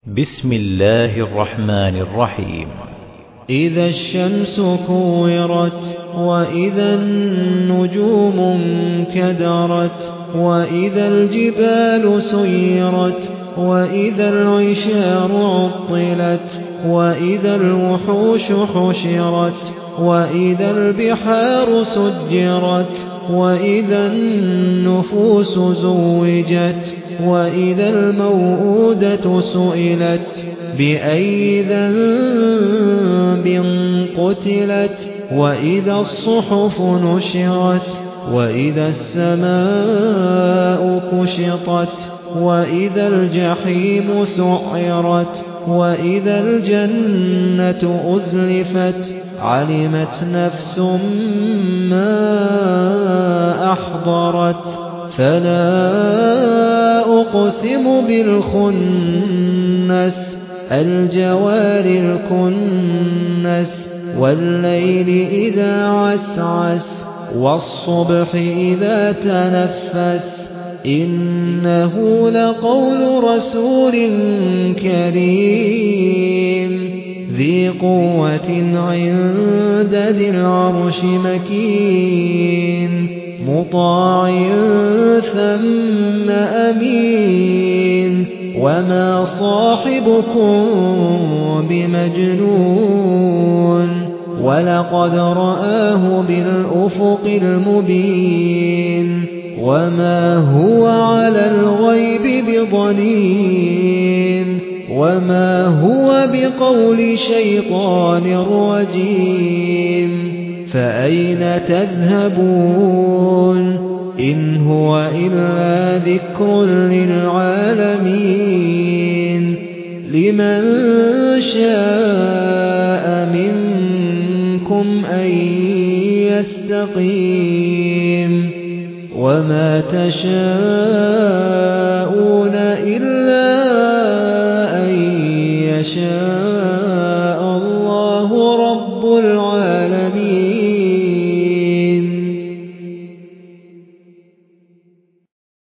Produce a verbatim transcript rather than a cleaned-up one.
بسم الله الرحمن الرحيم. إذا الشمس كورت وإذا النجوم انكدرت وإذا الجبال سيرت وإذا العشار عطلت وإذا الوحوش حشرت وإذا البحار سجرت وإذا النفوس زوجت وإذا الموءودة سئلت بأي ذنب قتلت وإذا الصحف نشرت وإذا السماء كشطت وإذا الجحيم سعرت وإذا الجنة أزلفت علمت نفس ما أحضرت فلا أقسم بالخنس الجوار الكنس والليل إذا عسعس والصبح إذا تنفس إنه لقول رسول كريم ذي قوة عند ذي العرش مكين مطاع ثم أمين وما صاحبكم بمجنون ولقد رآه بالأفق المبين وما هو على الغيب بضنين وما هو بقول شيطان رجيم فأين تذهبون إن هو إلا ذكر للعالمين لمن شاء منكم أن يستقيم وما تشاءون إلا أن يشاء الله رب العالمين.